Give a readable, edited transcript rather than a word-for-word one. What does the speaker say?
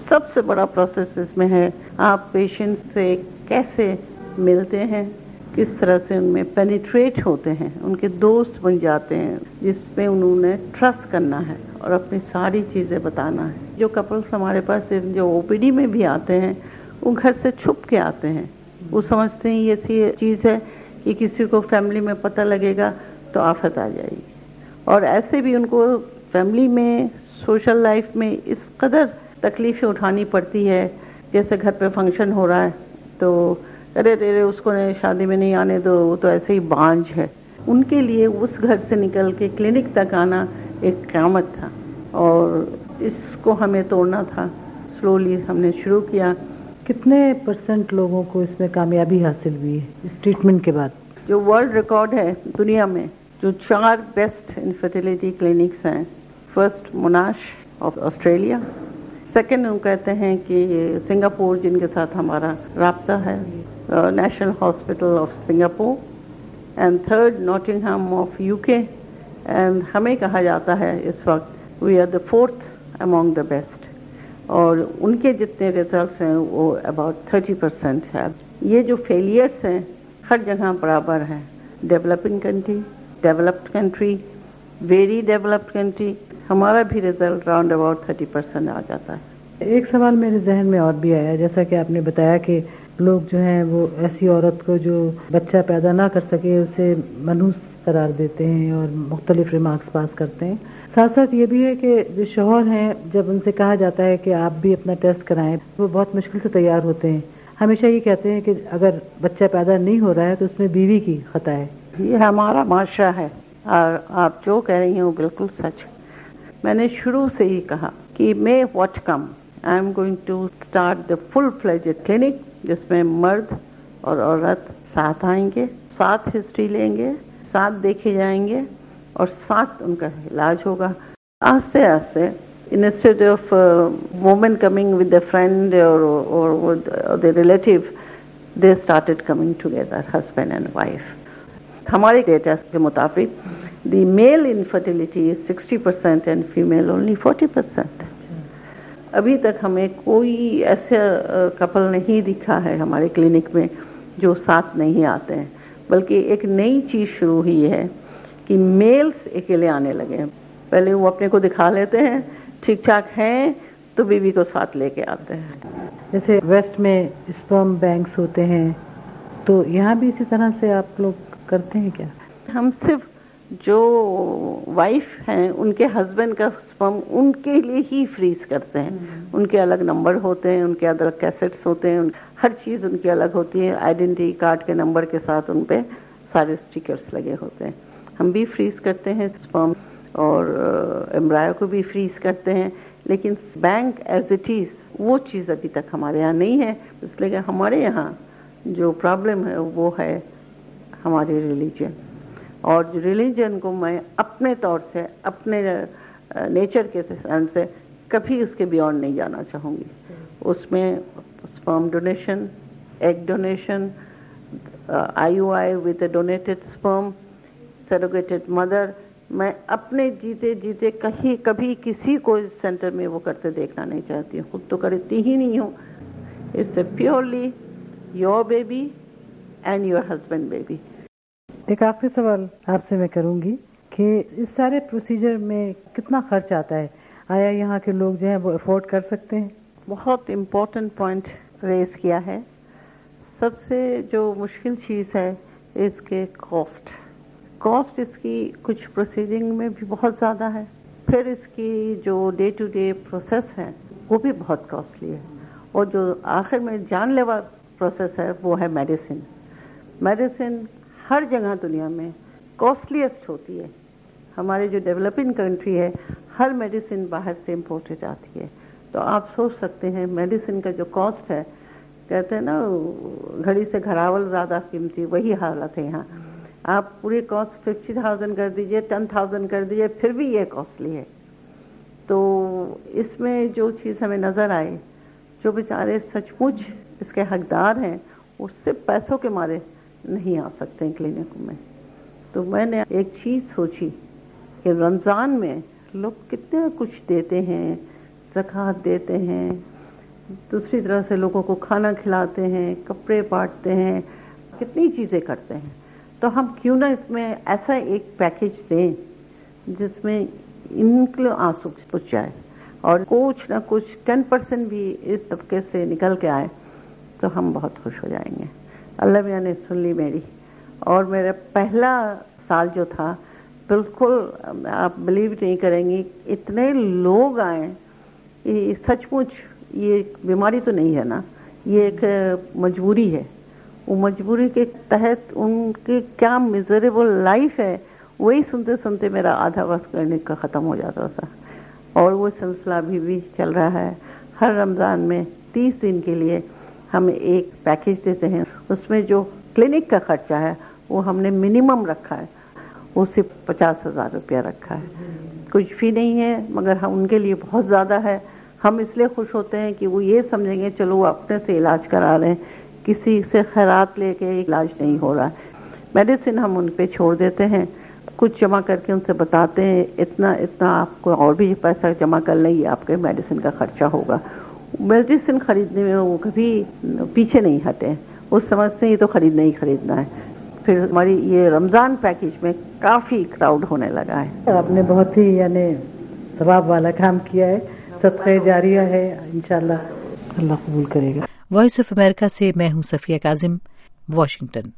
सबसे बड़ा प्रोसेस इसमें है, आप पेशेंट से कैसे मिलते हैं, किस तरह से उनमें पेनिट्रेट होते हैं, उनके दोस्त बन जाते हैं, जिसमें उन्होंने ट्रस्ट करना है और अपनी सारी चीज़ें बताना है। जो कपल्स हमारे पास जो ओपीडी में भी आते हैं, वो घर से छुप के आते हैं। वो समझते हैं ये ऐसी चीज़ है कि किसी को फैमिली में पता लगेगा तो आफत आ जाएगी, और ऐसे भी उनको फैमिली में, सोशल लाइफ में इस कदर तकलीफ़ें उठानी पड़ती है। जैसे घर पे फंक्शन हो रहा है तो अरे तेरे उसको शादी में नहीं आने दो, वो तो ऐसे ही बांझ है। उनके लिए उस घर से निकल के क्लिनिक तक आना एक क़यामत था, और इसको हमें तोड़ना था। स्लोली हमने शुरू किया। कितने % लोगों को इसमें कामयाबी हासिल हुई है इस ट्रीटमेंट के बाद? जो वर्ल्ड रिकॉर्ड है दुनिया में, जो 4 बेस्ट इनफर्टिलिटी क्लिनिक्स हैं, first Monash of Australia, second हम कहते हैं कि सिंगापुर जिनके साथ हमारा राब्ता है, national hospital of Singapore, and third Nottingham of UK, and हमें कहा जाता है इस वक्त we are the 4th among the best, और उनके जितने रिजल्ट्स हैं वो अबाउट 30% है। ये जो फेलियर्स हैं हर जगह बराबर हैं, developing country, developed country, very developed country, हमारा भी रिजल्ट राउंड अबाउट 30% आ जाता है। एक सवाल मेरे जहन में और भी आया, जैसा कि आपने बताया कि लोग जो हैं वो ऐसी औरत को जो बच्चा पैदा ना कर सके उसे मनहूस करार देते हैं और मुख्तलिफ रिमार्क्स पास करते हैं। साथ साथ ये भी है कि जो शौहर हैं, जब उनसे कहा जाता है कि आप भी अपना टेस्ट कराएं, वो बहुत मुश्किल से तैयार होते हैं। हमेशा ये कहते हैं कि अगर बच्चा पैदा नहीं हो रहा है तो उसमें बीवी की खता है। ये हमारा माशरा है, और आप जो कह रही हैं वो बिल्कुल सच। मैंने शुरू से ही कहा कि may what come, I am going to start the full fledged clinic, जिसमें मर्द और औरत साथ आएंगे, साथ हिस्ट्री लेंगे, साथ देखे जाएंगे और साथ उनका इलाज होगा। आस्ते आस्ते instead of women coming with a friend or with the relative, they started coming together, husband and wife. हमारे डेटा के मुताबिक the male infertility is 60% and female only 40%. अभी तक हमें कोई ऐसा कपल नहीं दिखा है हमारे क्लिनिक में जो साथ नहीं आते हैं, बल्कि एक नई चीज शुरू हुई है कि मेल्स अकेले आने लगे हैं। पहले वो अपने को दिखा लेते हैं, ठीक ठाक हैं तो बीवी को साथ लेके आते हैं। जैसे वेस्ट में स्पर्म बैंक्स होते हैं, तो यहाँ भी इसी तरह से आप लोग करते हैं क्या? हम सिर्फ जो वाइफ हैं उनके हस्बैंड का स्पर्म उनके लिए ही फ्रीज करते हैं। उनके अलग नंबर होते हैं, उनके अलग कैसेट्स होते हैं, हर चीज़ उनकी अलग होती है। आइडेंटिटी कार्ड के नंबर के साथ उन पे सारे स्टिकर्स लगे होते हैं। हम भी फ्रीज करते हैं स्पर्म और एम्ब्रायो को भी फ्रीज करते हैं, लेकिन बैंक एज इट इज वो चीज़ अभी तक हमारे यहाँ नहीं है। इसलिए कि हमारे यहाँ जो प्रॉब्लम है वो है हमारे रिलीजन, और रिलीजन को मैं अपने तौर से, अपने नेचर के सेंस से कभी उसके बियॉन्ड नहीं जाना चाहूँगी। उसमें sperm donation, egg donation, IUI with a donated sperm, surrogated mother, मैं अपने जीते जीते कभी किसी को इस सेंटर में वो करते देखना नहीं चाहती हूँ। खुद तो करती ही नहीं हूँ। It's purely your baby and your husband baby. एक आखिरी सवाल आपसे मैं करूंगी कि इस सारे प्रोसीजर में कितना खर्च आता है? आया यहाँ के लोग जो हैं वो अफोर्ड कर सकते हैं? बहुत इम्पोर्टेंट पॉइंट रेज किया है। सबसे जो मुश्किल चीज़ है इसके कॉस्ट इसकी कुछ प्रोसीजिंग में भी बहुत ज़्यादा है। फिर इसकी जो डे टू डे प्रोसेस है वो भी बहुत कॉस्टली है, और जो आखिर में जानलेवा प्रोसेस है वो है मेडिसिन हर जगह दुनिया में कॉस्टलीस्ट होती है। हमारे जो डेवलपिंग कंट्री है हर मेडिसिन बाहर से इम्पोर्टेड आती है। तो आप सोच सकते हैं मेडिसिन का जो कॉस्ट है, कहते हैं ना घड़ी से घरावल ज़्यादा कीमती, वही हालत है यहाँ। आप पूरी कॉस्ट 50,000 कर दीजिए, 10,000 कर दीजिए, फिर भी ये कॉस्टली है। तो इसमें जो चीज़ हमें नज़र आए, जो बेचारे सचमुच इसके हकदार हैं वो सिर्फ पैसों के मारे नहीं आ सकते हैं क्लिनिक में। तो मैंने एक चीज़ सोची कि रमज़ान में लोग कितने कुछ देते हैं, ज़कात देते हैं, दूसरी तरह से लोगों को खाना खिलाते हैं, कपड़े बांटते हैं, कितनी चीज़ें करते हैं। तो हम क्यों ना इसमें ऐसा एक पैकेज दें जिसमें इनके आंसू पुछ जाए और कुछ ना कुछ 10% भी इस तबके से निकल के आए तो हम बहुत खुश हो जाएंगे। अल्लाह मियां ने सुन ली मेरी। और मेरा पहला साल जो था, बिल्कुल आप बिलीव नहीं करेंगी, इतने लोग आए। ये सचमुच ये बीमारी तो नहीं है ना, ये एक मजबूरी है। वो मजबूरी के तहत उनकी क्या मिजरेबल लाइफ है, वही सुनते सुनते मेरा आधा वक्त करने का ख़त्म हो जाता था। और वो सिलसिला अभी भी चल रहा है। हर रमज़ान में 30 दिन के लिए हम एक पैकेज देते हैं। उसमें जो क्लिनिक का खर्चा है वो हमने मिनिमम रखा है, वो सिर्फ 50,000 रुपया रखा है। कुछ भी नहीं है, मगर हम उनके लिए बहुत ज़्यादा है। हम इसलिए खुश होते हैं कि वो ये समझेंगे चलो वो अपने से इलाज करा रहे हैं, किसी से खैरात लेके इलाज नहीं हो रहा है। मेडिसिन हम उन पे छोड़ देते हैं, कुछ जमा करके उनसे बताते हैं इतना इतना आपको और भी पैसा जमा कर लें, ये आपके मेडिसिन का खर्चा होगा। मेडिसिन खरीदने में वो कभी पीछे नहीं हटे, वो समझते हैं ये तो खरीदना ही खरीदना है। फिर हमारी ये रमज़ान पैकेज में काफ़ी क्राउड होने लगा है। आपने बहुत ही यानी सवाब वाला काम किया है, सदक़े जारिया है, इंशाअल्लाह अल्लाह कबूल करेगा। वॉइस ऑफ अमेरिका से मैं हूं सफिया काजिम, वाशिंगटन।